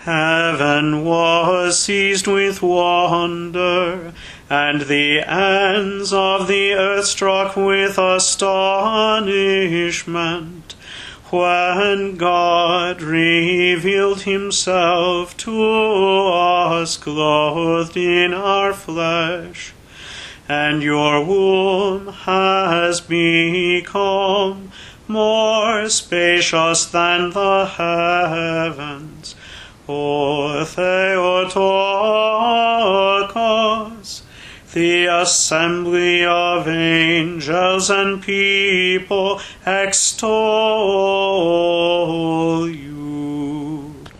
Heaven was seized with wonder, and the ends of the earth struck with astonishment, when God revealed himself to us clothed in our flesh. And your womb has become more spacious than the heavens, O Theotokos. The assembly of angels and people extol you.